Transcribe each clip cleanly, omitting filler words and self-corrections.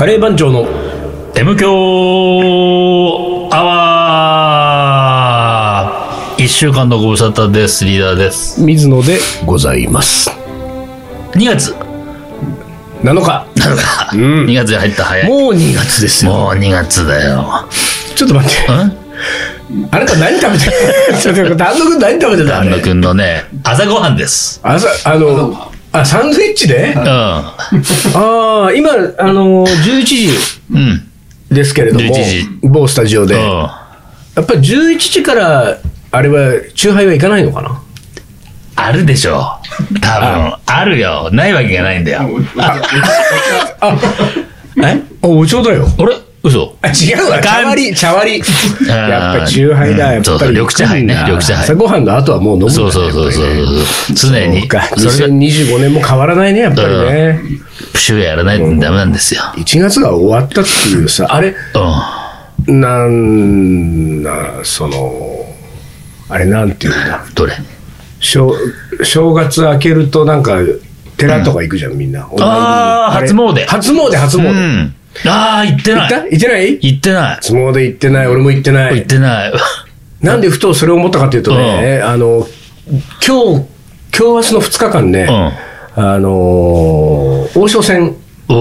カレー番長の M 強アワー。1週間のご無沙汰です。リーダーです。 水野でございます。 2月 7日、 2月に入った早い。 もう2月ですよ。 もう2月だよ。 ちょっと待って、あなた何食べてる？ちょっと丹野くん何食べてた？ 丹野くんのね、朝ごはんです。 サンドイッチで？今11時ですけれども、某スタジオで、やっぱり11時からあれはチューハイはいかないのかな？ あるでしょう。多分あるよ。ないわけがないんだよ。 お茶だよ。 あれ？嘘？ 違うわ。茶割り。やっぱりチューハイだ。やっぱり緑茶杯ね。緑茶杯。 朝ごはんの後はもう飲むんだよ。 そう。常に。 2025年も変わらないね、やっぱりね。 プシューやらないとダメなんですよ。 1月が終わったっていうさ、あれ、あれなんていうんだ。 どれ？ 正月明けるとなんか寺とか行くじゃん、みんな。 初詣。行ってない。 行ってない？ 行ってない。 初詣行ってない。俺も行ってない。 行ってない。 なんでふとそれを思ったかというとね、今日明日の2日間ね、王将戦。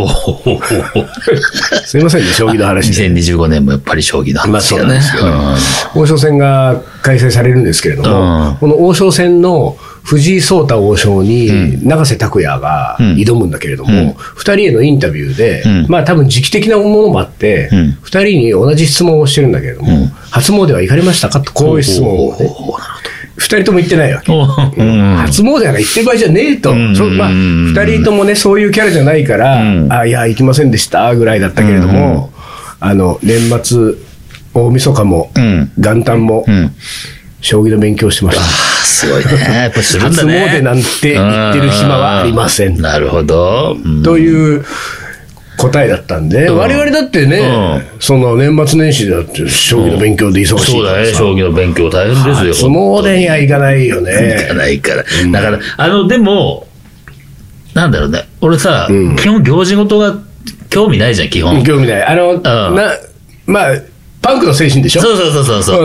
すいませんね、将棋の話で。 2025年もやっぱり将棋の話がね。 王将戦が開催されるんですけれども、この王将戦の藤井聡太王将に永瀬拓矢が挑むんだけれども、2人へのインタビューで、まあ多分時期的なものもあって、2人に同じ質問をしてるんだけれども、初詣は行かれましたかと、こういう質問をね。2人とも行ってないわけ。初詣なんか行ってる場合じゃねえと。2人ともね、そういうキャラじゃないから、いや、行きませんでしたぐらいだったけれども、年末、大晦日も、元旦も、将棋の勉強してました。 すごいね。やっぱするんだね。 初詣なんて行ってる暇はありません。 なるほど。 という答えだったんで、我々だってね、その年末年始だって将棋の勉強で忙しい。 そうだね、将棋の勉強大変ですよ。 初詣には行かないよね。 行かないから。だから、でも、なんだろうね。俺さ、基本行事事が興味ないじゃん、基本。 興味ない。まあ、パンクの精神でしょ？ そう。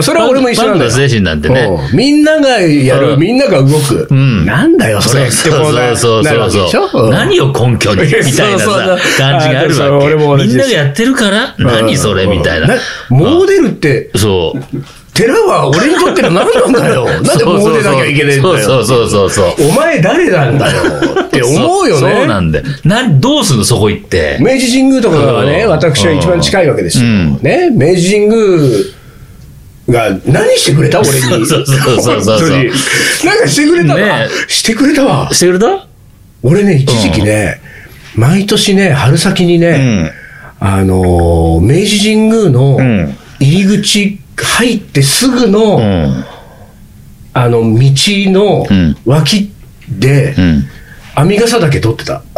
それは俺も一緒なんだよ。 パンクの精神なんてね。 みんながやる、みんなが動く。なんだよ、それってこうなるわけでしょ？ 何を根拠にみたいなさ、感じがあるわけ。みんながやってるから何それみたいな。 モデルって、 そう。 寺は俺にとっての何なんだよ。なんでモデルなきゃいけないんだよ。 そう。 お前誰なんだよって思うよね。 そうなんだよ。どうすんのそこ行って。 明治神宮とかがね、私は一番近いわけですよ。ね、明治神宮が何してくれた俺に。 そう。 なんかしてくれたわ。してくれたわ。 してくれた？ 俺ね、一時期ね、毎年ね、春先にね、明治神宮の入り口入ってすぐの、道の脇で、編み笠だけ撮ってた。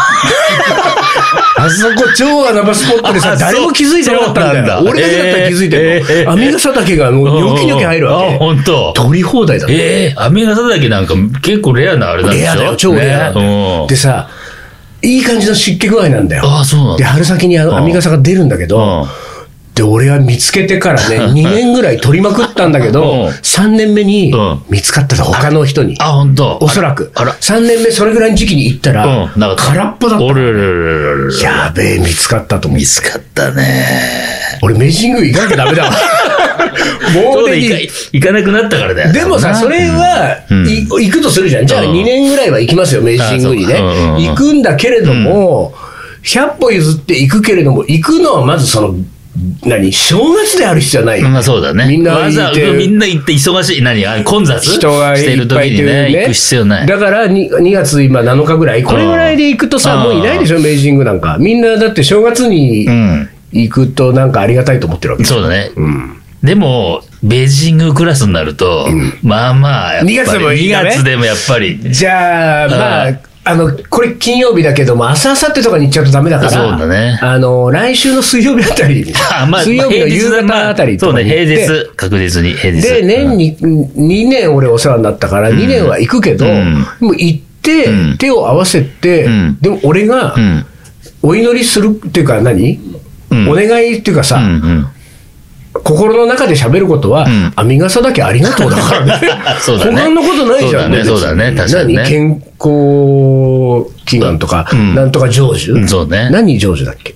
あそこ超穴場スポットでさ、誰も気づいてなかったんだよ。俺だけだったら気づいてるの。編み笠だけがもうニョキニョキ入るわけ。 本当。 撮り放題だった。 編み笠だけなんか結構レアなあれなんでしょ？ レアだよ、超レア。でさ、いい感じの湿気具合なんだよ。で、春先に編み笠が出るんだけど、で、俺は見つけてからね、2年ぐらい撮りまくったんだけど、3年目に見つかったの、他の人に。 本当。 おそらく。3年目それぐらいの時期に行ったら、空っぽだった。やべえ、見つかったと思う。 見つかったね。 俺、明治神宮行かなきゃダメだわ。もう行かなくなったからだよ。 でもさ、それは、行くとするじゃん。じゃあ2年ぐらいは行きますよ、明治神宮にね。行くんだけれども、100歩譲って行くけれども、行くのはまず正月である必要はないよ。 まあそうだね。みんな行って忙しい。混雑してる時にね、行く必要ない。 だから2月今7日ぐらい、これぐらいで行くとさ、もういないでしょ、明治神宮なんか。みんなだって正月に行くとなんかありがたいと思ってるわけ。 そうだね。でも、明治神宮クラスになると、まあまあ、2月でもやっぱり。 じゃあ、まあ、これ金曜日だけども、明日明後日とかに行っちゃうとダメだから、 そうだね。 来週の水曜日あたり、水曜日の夕方あたりとかに行って、 そうね、平日、確実に平日。 で、年に2年俺お世話になったから、2年は行くけど、もう行って、手を合わせて、でも俺が、 お祈りするっていうかお願いっていうかさ、心の中で喋ることは、編み笠だけありがとうだからね。他のことないじゃんね。 そうだね、確かにね。 健康祈願とか、なんとか成就。 そうね。 何成就だっけ？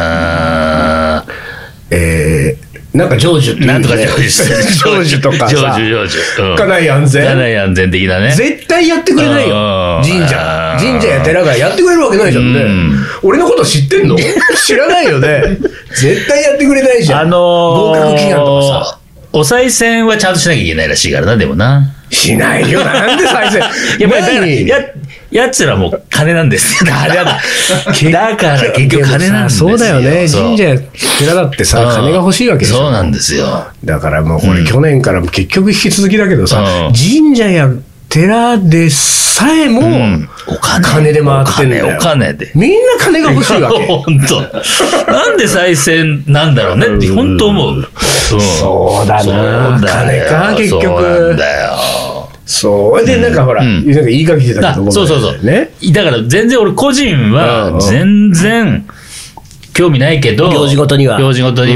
なんか成就って、 なんとか成就してる。 成就とかさ。 成就。 家内安全。 家内安全的なね。 絶対やってくれないよ。神社や寺がやってくれるわけないじゃんね。俺のこと知ってんの？知らないよね。絶対やってくれないじゃん。合格祈願とかさ。 お賽銭はちゃんとしなきゃいけないらしいからな、でもな。 しないよ。なんで賽銭。 やっぱりやつらもう金なんですよ。だから結局金なんですよ。 そうだよね。神社や寺だってさ、金が欲しいわけでしょ。 そうなんですよ。 だからもうこれ去年からも結局引き続きだけどさ、神社や寺でさえも金で回ってんだよ。 お金で。 みんな金が欲しいわけ。 本当。なんで賽銭なんだろうねって本当思う。 そうだな。金か結局。 そうなんだよ。 そうで、なんかほら、なんか言いかけてたけど、 そう。ね。だから全然俺個人は全然興味ないけど、 行事ごとには。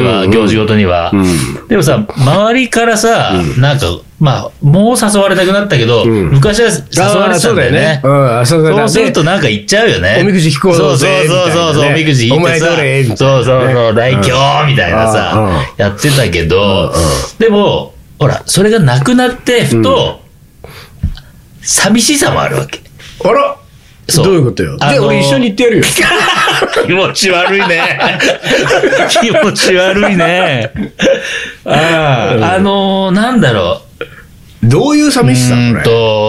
でもさ、周りからさ、なんか、まあ、もう誘われたくなったけど、昔は誘われてたんだよね。そうするとなんか行っちゃうよね。 おみくじ引こうぜ。 そう、おみくじ引いてさ、そう、大凶みたいなさ、やってたけど、でも、ほら、それがなくなって、ふと、寂しさもあるわけ。 あらどういうことよ。じゃあ俺一緒に行ってやるよ。 気持ち悪いね。気持ち悪いね。なんだろう。どういう寂しさこれ。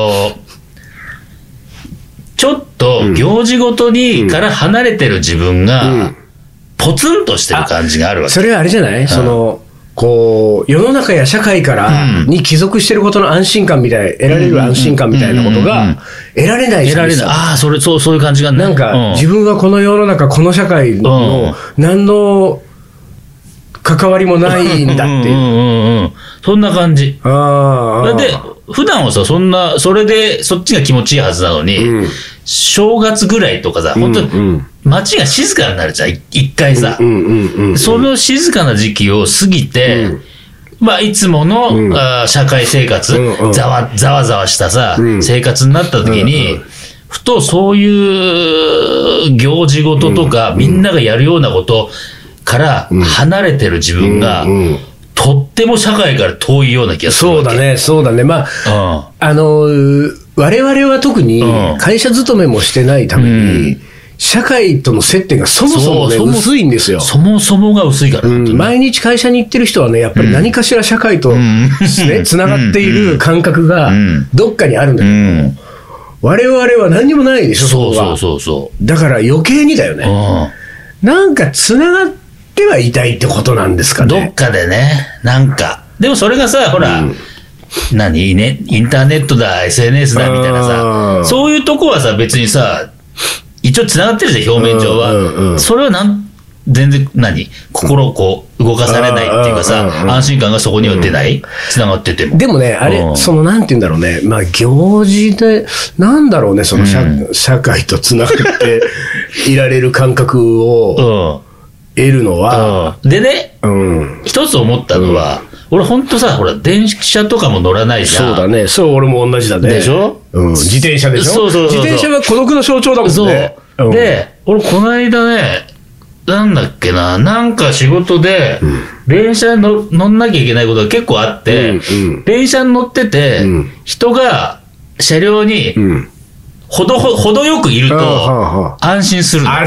ちょっと行事ごとにから離れてる自分が、ポツンとしてる感じがあるわけ。 それはあれじゃない？こう世の中や社会からに帰属してることの安心感みたい、得られる安心感みたいなことが得られない。 そういう感じがね。 なんか自分はこの世の中この社会の何の関わりもないんだっていう。 そんな感じ。だって普段はさ、それでそっちが気持ちいいはずなのに、正月ぐらいとかさ、本当に街が静かになるじゃん、一回さ。その静かな時期を過ぎて、まあいつもの社会生活、ざわざわしたさ、生活になった時に、ふとそういう行事ごととか、みんながやるようなことから離れてる自分が、とっても社会から遠いような気がするわけ。 そうだね。まあ、我々は特に会社勤めもしてないために、社会との接点がそもそもね、薄いんですよ。 そもそもが薄いから。 毎日会社に行ってる人はね、やっぱり何かしら社会とつながっている感覚がどっかにあるんだけど、我々は何にもないでしょ、 そう。 だから余計にだよね。なんかつながってはいたいってことなんですかね。 どっかでね、なんか。でもそれがさ、ほら、インターネットだ、SNS だみたいなさ、そういうとこはさ、別にさ、一応つながってるじゃん、表面上は。それは全然心をこう動かされないっていうかさ、安心感がそこには出ない、つながってても。 でもね、あれ、なんて言うんだろうね、まあ行事で、なんだろうね、社会とつながっていられる感覚を得るのは。 でね、一つ思ったのは、俺ほんとさ、ほら、電車とかも乗らないじゃん。 そうだね。俺も同じだね。 でしょ？ 自転車でしょ？自転車は孤独の象徴だもんね。 で、俺この間ね、なんだっけな、なんか仕事で、電車に乗んなきゃいけないことが結構あって、電車に乗ってて、人が車両に、程よくいると、安心するの。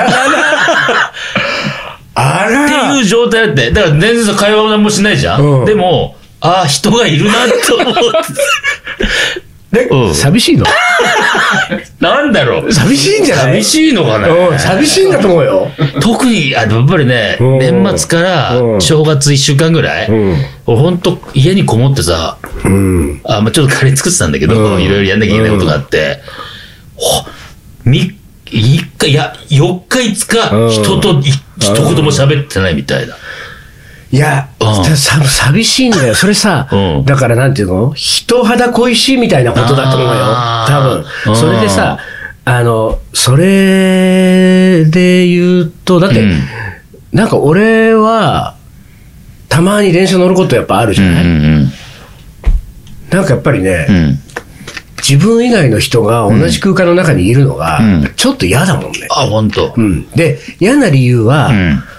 っていう状態だって。だから全然会話も何もしないじゃん。でも、人がいるなと思って。 寂しいの？ なんだろう。 寂しいんじゃない？ 寂しいのかな？ 寂しいんだと思うよ。 特に、やっぱりね、年末から正月1週間ぐらい、ほんと家にこもってさ、ちょっとカレー作ってたんだけど、いろいろやんなきゃいけないことがあって、4日5日、人と一言も喋ってないみたいな。 いや、寂しいんだよ。それさ、だからなんていうの？人肌恋しいみたいなことだと思うよ。多分。それでさ、 それで言うと、だって、なんか俺は、たまに電車乗ることやっぱあるじゃない、なんかやっぱりね、自分以外の人が同じ空間の中にいるのが、ちょっと嫌だもんね。 あ、本当。 で、嫌な理由は、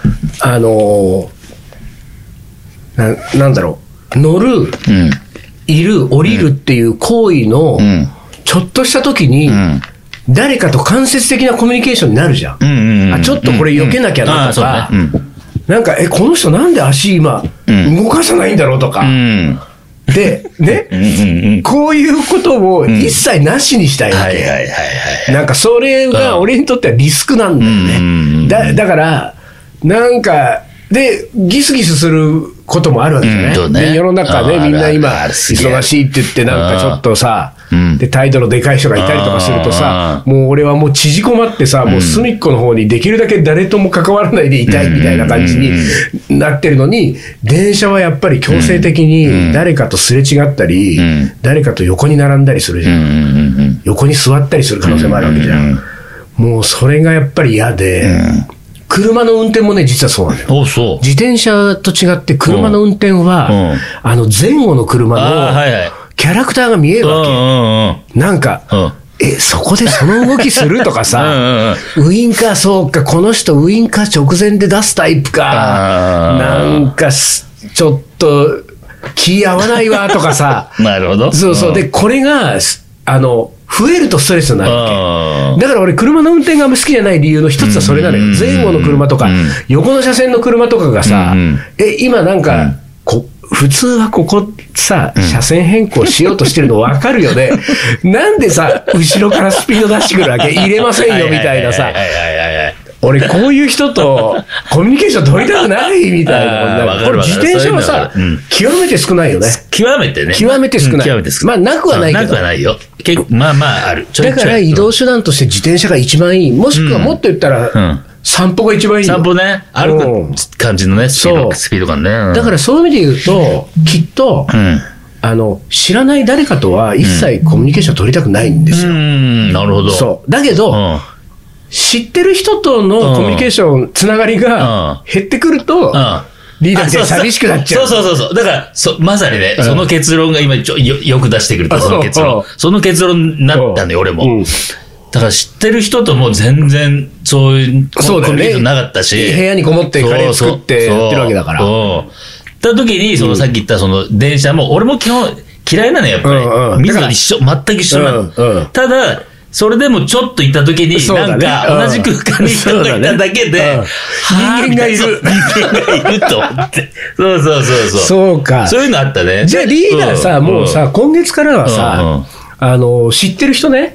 なんだろう、乗る、いる、降りるっていう行為の、ちょっとした時に、誰かと間接的なコミュニケーションになるじゃん。あ、ちょっとこれ避けなきゃなとか、なんか、この人なんで足今、動かさないんだろうとか。で、ね、こういうことを一切なしにしたいわけ。なんかそれが俺にとってはリスクなんだよね。だから、なんか、で、ギスギスすることもあるわけじゃない、世の中ね、みんな今、忙しいって言って、なんかちょっとさ、で、態度のでかい人がいたりとかするとさ、もう俺はもう縮こまってさ、もう隅っこの方にできるだけ誰とも関わらないでいたいみたいな感じになってるのに、電車はやっぱり強制的に誰かとすれ違ったり、誰かと横に並んだりするじゃん。横に座ったりする可能性もあるわけじゃん。もうそれがやっぱり嫌で、車の運転もね、実はそうなんだよ。自転車と違って車の運転は、前後の車のキャラクターが見えるわけ。なんか、そこでその動きするとかさ、ウインカー、そうか、この人ウインカー直前で出すタイプか、なんか、ちょっと、気合わないわとかさ。 なるほど。 そうそう。で、これが、増えるとストレスになるわけ。だから俺、車の運転があんま好きじゃない理由の一つはそれなのよ。前後の車とか、横の車線の車とかがさ、今なんか、普通はここさ、車線変更しようとしてるの分かるよね。なんでさ、後ろからスピード出してくるわけ入れませんよみたいなさ。俺こういう人とコミュニケーション取りたくないみたいな。これ自転車はさ、極めて少ないよね。 極めてね。 極めて少ない。まあなくはないけど。 なくはないよ。まあまあある。 だから移動手段として自転車が一番いい。もしくはもっと言ったら、散歩が一番いいよ。 散歩ね。歩く感じのね、スピード感ね。 だからそういう意味で言うと、きっと、知らない誰かとは一切コミュニケーション取りたくないんですよ。 なるほど。 そう。だけど、知ってる人とのコミュニケーション、つながりが減ってくると、リーダーって寂しくなっちゃう。 そう。だから、まさにね、その結論が今よく出してくると、その結論。その結論になったんだよ、俺も。だから知ってる人とも全然そういうコミュニケーションなかったし。 部屋にこもってカレー作ってやってるわけだから。 た時に、さっき言ったその電車も、俺も基本嫌いなのよ、やっぱり。水野一緒、全く一緒なの。ただ、それでもちょっといたときに、なんか同じ空間に人がいただけで、 人間がいる。 人間がいると思って。そう。 そうか。 そういうのあったね。 じゃあリーダーさ、もうさ、今月からはさ、知ってる人ね、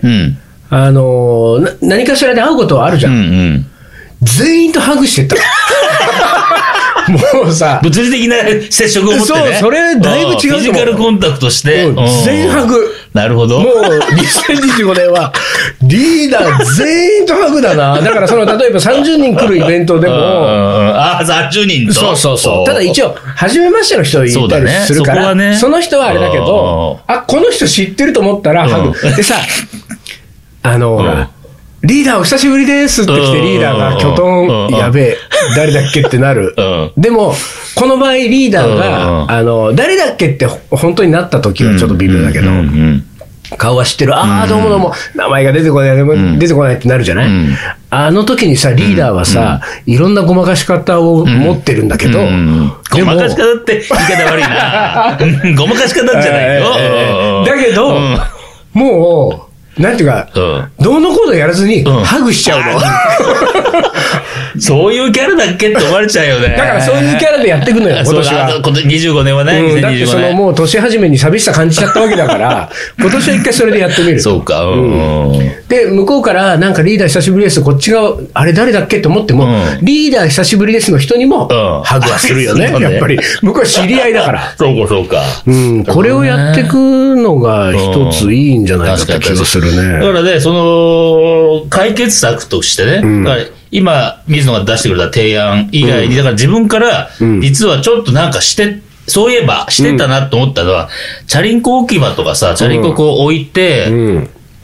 何かしらで会うことはあるじゃん。全員とハグしてったもうさ、 物理的な接触を持ってね。 そう、それだいぶ違うと思う。 フィジカルコンタクトして。 全ハグ。 なるほど。 もう、2025年は、リーダー全員とハグだな。だから例えば30人来るイベントでも。 30人と。 そう。ただ一応、初めましての人いたりするから、その人はあれだけど、この人知ってると思ったらハグ。でさ、リーダーお久しぶりですって来てリーダーがキョトンやべえ誰だっけってなる。でもこの場合リーダーが誰だっけって本当になった時はちょっと微妙だけど、顔は知ってる、どうも名前が出てこないってなるじゃない。あの時にさリーダーはさいろんなごまかし方を持ってるんだけど、 ごまかし方って言い方悪いな。ごまかし方じゃないよ。 だけどもうなんていうか、どうのこうのやらずに、ハグしちゃうの。 そういうキャラだっけって思われちゃうよね。 だからそういうキャラでやっていくのよ、今年は。 25年はね、 だってもう年始めに寂しさ感じちゃったわけだから、今年は一回それでやってみる。 そうか。 で、向こうからなんかリーダー久しぶりです、こっちがあれ誰だっけと思っても、リーダー久しぶりですの人にも、ハグはするよね、やっぱり。向こうは知り合いだから。 そうか。 これをやっていくのが一ついいんじゃないかって気がする。 だからね、解決策としてね、今、水野が出してくれた提案以外に、だから自分から、実はちょっとなんかそういえばしてたなと思ったのは、チャリンコ置き場とかさ、チャリンコこう置いて、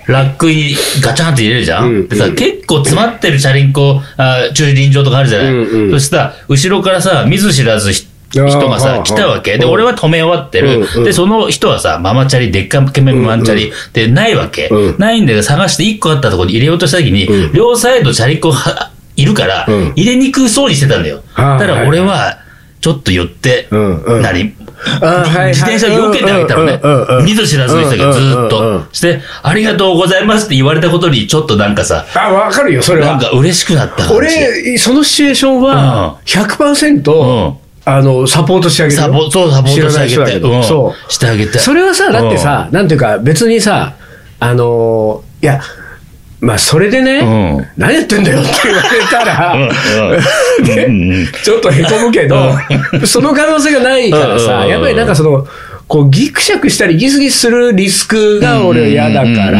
ラックにガチャンって入れるじゃん。でさ、結構詰まってるチャリンコ、駐輪場とかあるじゃない。そしてさ、後ろからさ、見ず知らず人がさ、来たわけ。で、俺は止め終わってる。で、その人はさ、ママチャリ、でっかけめママチャリでないわけ。ないんだけど、探して1個あったところに入れようとした時に、両サイドチャリンコいるから、入れにくそうにしてたんだよ。だから俺は、ちょっと寄って、自転車を避けてあげたのね。見ず知らずの人がずーっと。して、ありがとうございますって言われたことに、ちょっとなんかさ。 わかるよ、それは。 なんか嬉しくなった感じ。 俺、そのシチュエーションは、100%、サポートしてあげる。 サポートしてあげて。 そう。 してあげて。 それはさ、だってさ、なんていうか、別にさ、いや、まあ、それでね、何やってんだよって言われたら、ちょっとへこむけど、その可能性がないからさ、やっぱりなんかこうギクシャクしたりギスギスするリスクが俺は嫌だから、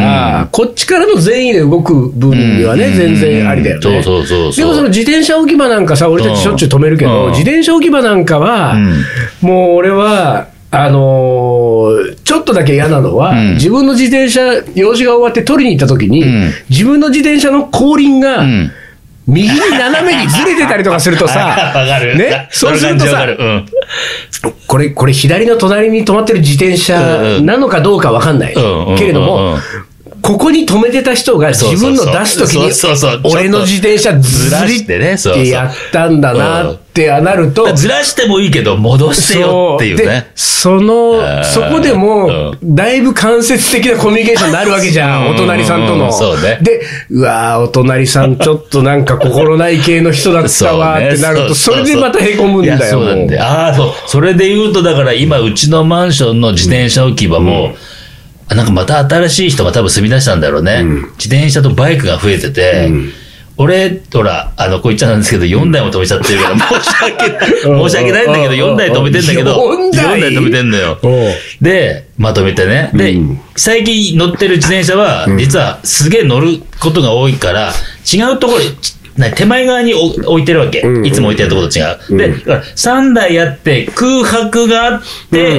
こっちからの善意で動く分にはね、全然ありだよね。でもその自転車置き場なんかさ、俺たちしょっちゅう止めるけど、自転車置き場なんかは、もう俺は、ちょっとだけ嫌なのは、自分の自転車、用事が終わって取りに行った時に、自分の自転車の後輪が、右に斜めにずれてたりとかするとさ、ね、そうするとさ、これ左の隣に止まってる自転車なのかどうかわかんないけれども、ここに止めてた人が自分の出すときに、俺の自転車ずらしてね、ってやったんだなってなると、 ずらしてもいいけど戻してよっていうね。 で、そこでも、だいぶ間接的なコミュニケーションになるわけじゃん、お隣さんとの。で、うわー、お隣さんちょっとなんか心ない系の人だったわってなると、それでまたへこむんだよ。 そうなんだよ。それで言うと、だから今、うちのマンションの自転車置き場も、なんかまた新しい人が多分住み出したんだろうね。自転車とバイクが増えてて、俺、ほら、こう言っちゃなんですけど、4台も止めちゃってるから、申し訳ないんだけど、4台止めてんだけど、4台止めてんのよ。で、まとめてね。で、最近乗ってる自転車は、実はすげえ乗ることが多いから、違うところ、手前側に置いてるわけ。いつも置いてるところと違う。で、3台あって、空白があって、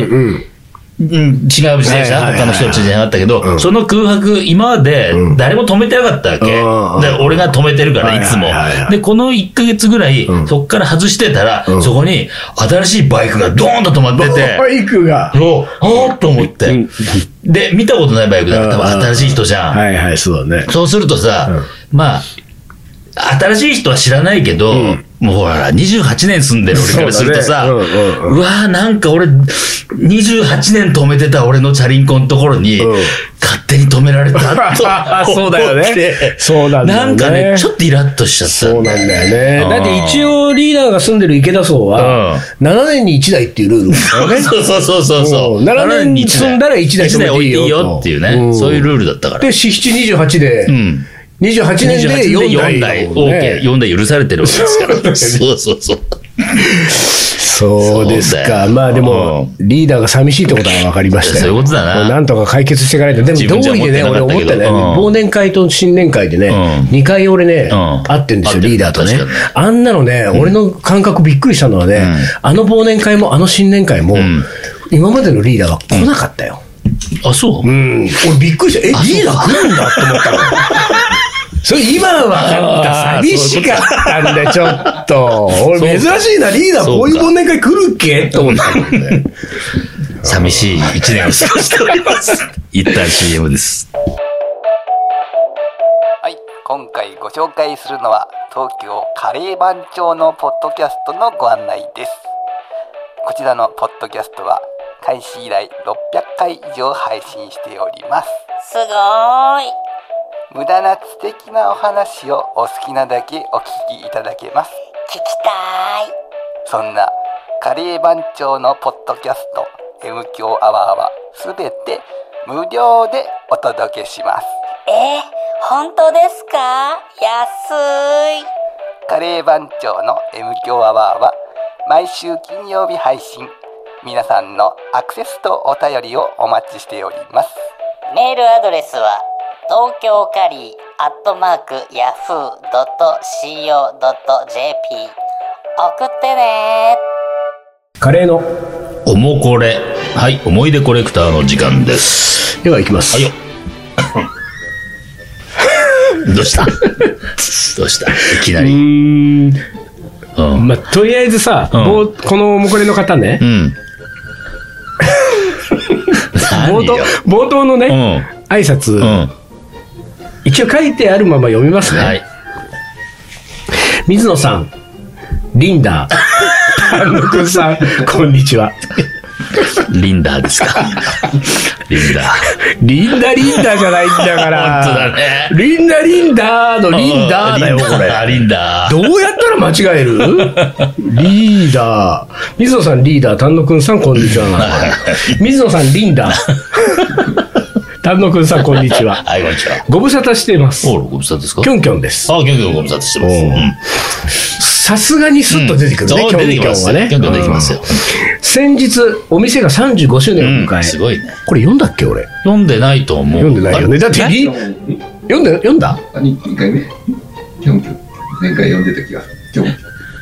違う自転車、他の人の自転車があったけど、その空白、今まで誰も止めてなかったわけ。で、俺が止めてるから、いつも。で、この1ヶ月ぐらい、そっから外してたら、そこに新しいバイクがドーンと止まってて、 バイクが。 そう、あーっと思って。で、見たことないバイクだから、多分新しい人じゃん。 はいはい、そうだね。 そうするとさ、まあ、新しい人は知らないけど、もうほら、28年住んでる俺からするとさ、うわーなんか俺、28年止めてた俺のチャリンコのところに、勝手に止められたと。 そうだよね。そうなんだよね。 なんかね、ちょっとイラッとしちゃった。 そうなんだよね。だって一応リーダーが住んでる池田荘は、7年に1台っていうルールだよね。 そう。 7年に住んだら1台止めていいよっていうね。そういうルールだったから。 で、28で、28年で4台 OK、4台許されてるわけですから。そう。 そうですか。まあでも、リーダーが寂しいってことは分かりましたよ。 そういうことだな。 なんとか解決していかないと。でも、道理でね、俺思ったね。忘年会と新年会でね、2回俺ね、会ってんですよ、リーダーとね。あんなのね、俺の感覚びっくりしたのはね、あの忘年会もあの新年会も、今までのリーダーは来なかったよ。 あ、そう？ 俺びっくりした。リーダー来るんだって思ったの。それ今は分かった。寂しかったんで、ちょっと。俺珍しいな、リーダーこういう忘年会来るっけと思ったもんね。 寂しい一年を過ごしております。一旦 CM です。 はい、今回ご紹介するのは東京カレー番長のポッドキャストのご案内です。こちらのポッドキャストは開始以来600回以上配信しております。 すごーい。 無駄な知的なお話をお好きなだけお聞きいただけます。 聞きたい。 そんなカレー番長のポッドキャスト M 強アワーはすべて無料でお届けします。 本当ですか？安い。 カレー番長の M 強アワーは毎週金曜日配信。皆さんのアクセスとお便りをお待ちしております。 メールアドレスは東京カリー@yahoo.co.jp 送ってね。 カレーのおもこれ。はい、思い出コレクターの時間です。 では行きます。 はいよ。 どうしたいきなり。 まあ、とりあえずさ、このもこれの方ね、冒頭のね、挨拶、一応書いてあるまま読みますね。はい、水野さん、リンダー、丹野くんさん、こんにちは。 リンダーですか。リンダーじゃないんだから。 本当だね。 リンダーのリンダーだよ、これ。 リンダー。 どうやったら間違える？リーダー。水野さんリーダー、丹野くんさんこんにちは。水野さんリンダー。丹野くんさんこんにちは。 はい、こんにちは。 ご無沙汰しています。 ご無沙汰ですか？ キョンキョンです。 キョンキョンご無沙汰してます。 さすがにスッと出てくるね、キョンキョンはね。 キョンキョン出てきますよ。 先日、お店が35周年を迎え。 すごいね。 これ読んだっけ、俺。 読んでないと思う。 読んでないよね。だって、読んだ ?2 回目。キョンキョン。前回読んでた気が。キョンキョン。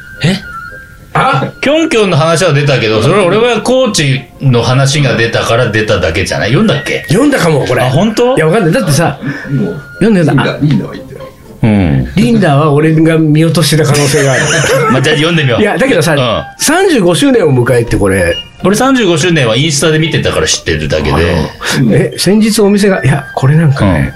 キョンキョンの話は出たけど、それ俺はコーチの話が出たから出ただけじゃない？読んだっけ？ 読んだかも、これ。 本当？ いや、わかんない。だってさ、読んでた。 リンダーは言ってない。 リンダーは俺が見落としてた可能性がある。 まあ、じゃあ読んでみよう。 いや、だけどさ、35周年を迎えてこれ。 俺35周年はインスタで見てたから知ってるだけで。 先日お店が、いや、これなんかね、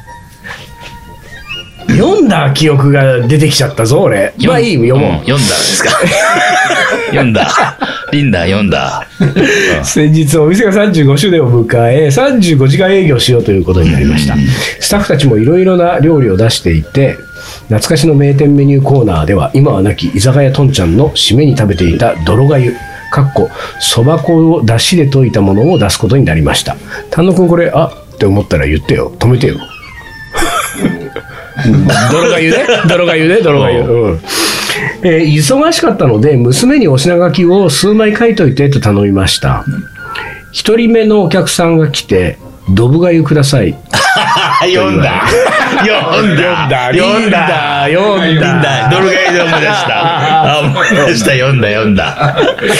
読んだ記憶が出てきちゃったぞ、俺。まあいい、読もう。 読んだんですか？読んだ。リンダー読んだ。 先日お店が35周年を迎え、35時間営業しようということになりました。スタッフたちもいろいろな料理を出していて、懐かしの名店メニューコーナーでは、今はなき居酒屋とんちゃんの締めに食べていた泥がゆ、そば粉を出汁で溶いたものを出すことになりました。丹野くんこれ、って思ったら言ってよ。止めてよ。泥がゆね。忙しかったので娘にお品書きを数枚書いといてと頼みました。一人目のお客さんが来て、ドブがゆください。 読んだ。ドルガイで思い出した。思い出した。読んだ。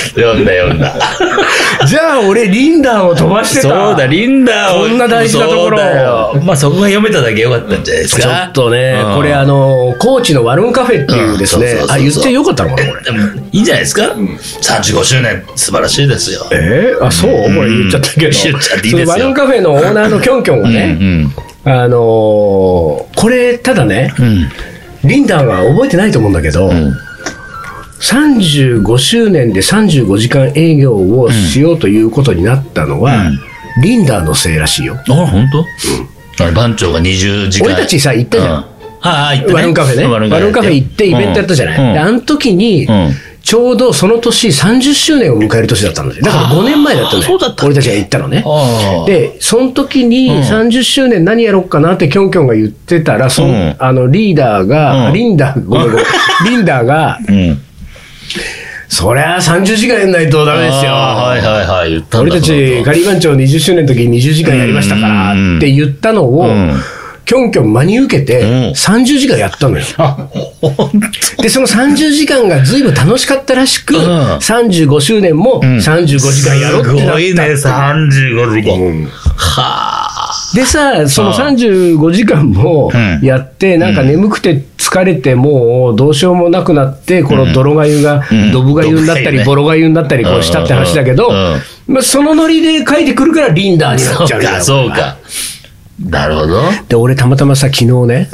じゃあ俺リンダーを飛ばしてた。 そうだ、リンダーを。 こんな大事なところを。 まあそこが読めただけよかったんじゃないですか。 ちょっとね、これ高知のワルンカフェっていうですね。言ってよかったのかな、これ。 いいんじゃないですか。35周年、素晴らしいですよ。 そうこれ言っちゃったけど。 言っちゃっていいですよ。 ワルンカフェのオーナーのキョンキョンがね、これただね、リンダーは覚えてないと思うんだけど、35周年で35時間営業をしようということになったのは、リンダーのせいらしいよ。 本当？番長が20時間。 俺たちさ行ったじゃん。ワルンカフェね。ワルンカフェ行ってイベントやったじゃない。あの時にちょうどその年30周年を迎える年だったんだよ。だから5年前だったのよ。俺たちが行ったのね。で、その時に30周年何やろうかなってキョンキョンが言ってたら、リーダーが、リンダーが、そりゃ30時間やんないとダメですよ。俺たちカリー番長20周年の時に20時間やりましたからって言ったのを、キョンキョン真に受けて30時間やったのよ。で、その30時間が随分楽しかったらしく、35周年も35時間やろうってなった。すごいね、 35時間。 でさ、その35時間もやって、なんか眠くて疲れてもうどうしようもなくなって、この泥がゆが、ドブがゆになったり、ボロがゆになったりこうしたって話だけど、そのノリで書いてくるからリンダーになっちゃうんだよ。 そうか。なるほど。で、 俺たまたまさ、昨日ね、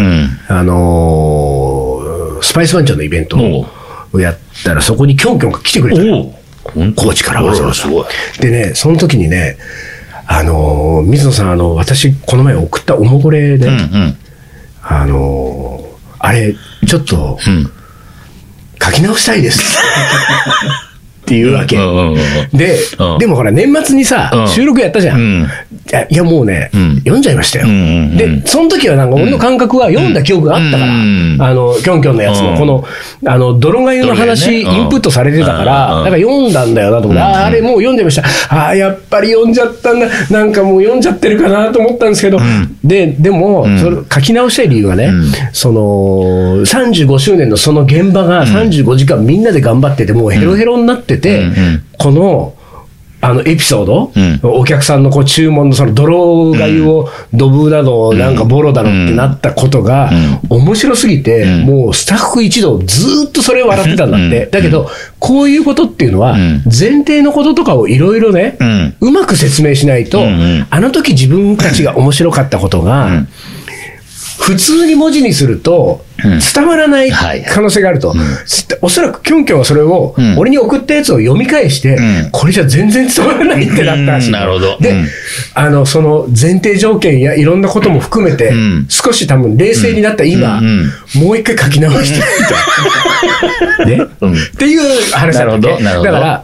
スパイス番長のイベントをやったら、そこにキョンキョンが来てくれたの。高知からわざわざ。でね、その時にね、水野さん、私、この前送ったおもこれで、あれ、ちょっと、書き直したいです。っていうわけ。で、でもほら、年末にさ、収録やったじゃん。いや、もうね、読んじゃいましたよ。で、その時はなんか俺の感覚は読んだ記憶があったから、キョンキョンのやつの、この、泥がゆの話、インプットされてたから、なんか読んだんだよなと思って、あれもう読んでました。やっぱり読んじゃったんだ。なんかもう読んじゃってるかなと思ったんですけど、でも、それ書き直したい理由がね、その、35周年のその現場が35時間みんなで頑張ってて、もうヘロヘロになってて、この、 エピソード、お客さんのこう注文のその泥がゆをドブだの、なんかボロだのってなったことが、面白すぎて、もうスタッフ一同ずっとそれを笑ってたんだって。だけど、こういうことっていうのは、前提のこととかをいろいろね、うまく説明しないと、あの時自分たちが面白かったことが、普通に文字にすると伝わらない可能性があると、おそらくキョンキョンはそれを俺に送ったやつを読み返して、これじゃ全然伝わらないってなったらしい。 なるほど。 で、その前提条件やいろんなことも含めて、少し多分冷静になった今、もう一回書き直してるね、っていう話だったね。だから、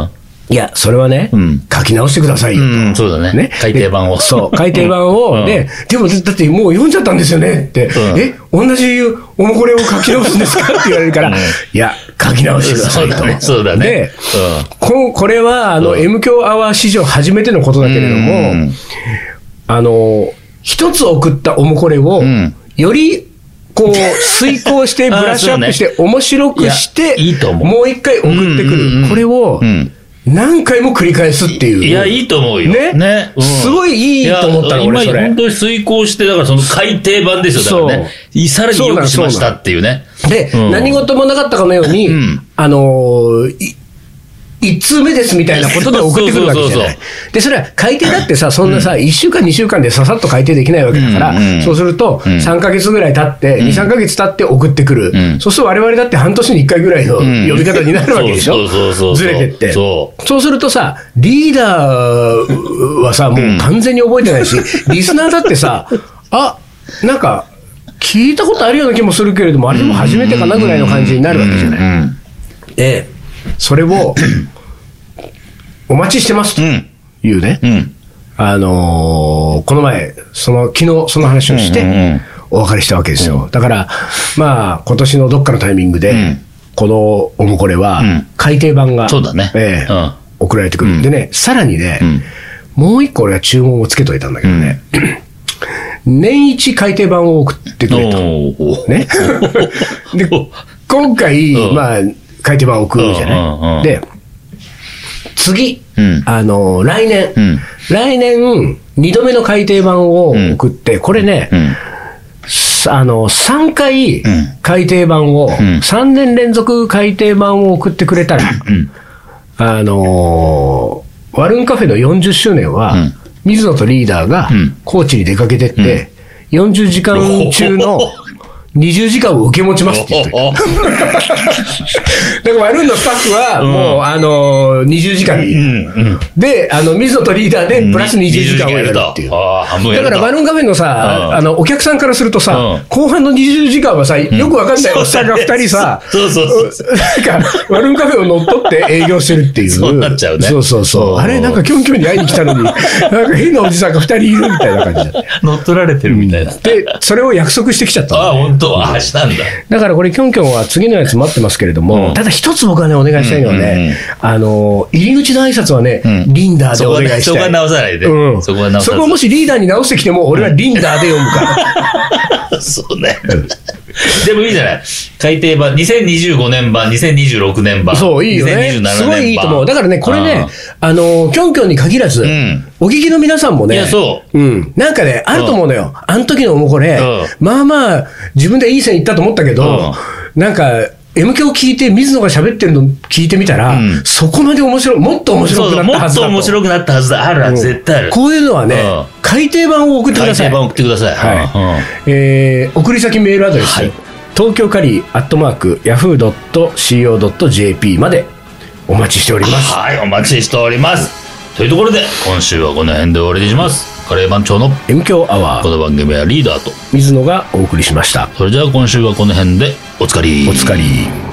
いや、それはね、書き直してくださいよと。 そうだね。改訂版を。 そう、改訂版を。でも、だってもう読んじゃったんですよねって。同じおもこれを書き直すんですかって言われるから、いや、書き直してくださいと。 そうだね。 で、これは、M 響アワー史上初めてのことだけれども、一つ送ったおもこれを、より、こう、遂行して、ブラッシュアップして、面白くして、もう一回送ってくる。これを、何回も繰り返すっていう。 いや、いいと思うよ。 ね。すごいいいと思ったの、俺それ。 今、本当に遂行して、だからその改訂版ですよ、だからね。さらに良くしましたっていうね。 で、何事もなかったかのように、1通目ですみたいなことで送ってくるわけじゃない。で、それは改訂だってさ、そんなさ、1週間、2週間でささっと改訂できないわけだから、そうすると、3ヶ月ぐらい経って、2、3ヶ月経って送ってくる。そうすると我々だって半年に1回ぐらいの呼び方になるわけでしょ。ずれてって。そうするとさ、リーダーはさ、もう完全に覚えてないし、リスナーだってさ、なんか、聞いたことあるような気もするけれども、あれでも初めてかなぐらいの感じになるわけじゃない。で、それを、お待ちしてますというね、この前、昨日その話をして、お別れしたわけですよ。だから、まあ、今年のどっかのタイミングで、このおもこれは、改訂版が、送られてくるんでね、さらにね、もう一個俺は注文をつけといたんだけどね、年一改訂版を送ってくれと。ね。で、今回、まあ、改訂版を送るじゃない。で、次、来年、2度目の改訂版を送って、これね、3回改訂版を、3年連続改訂版を送ってくれたら、ワルンカフェの40周年は、水野とリーダーが高知に出かけてって、40時間中の20時間を受け持ちますって言ってだからワルンのスタッフはもう20時間で水野とリーダーでプラス20時間をやるっていう。だからワルンカフェのさお客さんからするとさ後半の20時間はさよくわかんないおっさんが2人さなんかワルンカフェを乗っ取って営業してるっていう。 そうなっちゃうね。 そうあれなんかキョンキョンに会いに来たのになんか変なおじさんが2人いるみたいな感じだって乗っ取られてるみたいな。 でそれを約束してきちゃった。 本当はしたんだ。 だからこれキョンキョンは次のやつ待ってますけれども、ただ一つ僕はねお願いしたいのはね、入り口の挨拶はね、リンダーでお願いしたい。 そこは直さないで。そこはもしリーダーに直してきても俺はリンダーで読むから。 そうね。でもいいじゃない。改訂版、2025年版、2026年版。 そう、いいよね。2027年版。すごいいいと思う。だからね、これね、キョンキョンに限らず、お聞きの皆さんもね、なんかね、あると思うのよ。あの時のもうこれ、まあまあ、自分でいい線いったと思ったけど、なんか、M 響聞いて水野が喋ってるの聞いてみたら、そこまでもっと面白くなったはずだと。 もっと面白くなったはずだ。ある絶対ある。 こういうのはね、改訂版を送ってください。 改訂版を送ってください。 送り先メールアドレス、東京カリー@yahoo.co.jp までお待ちしております。 はい、お待ちしております。というところで、今週はこの辺で終わりにします。カレー番長の M 響アワー。 この番組はリーダーと水野がお送りしました。 それじゃあ今週はこの辺でおつかり。 おつかり。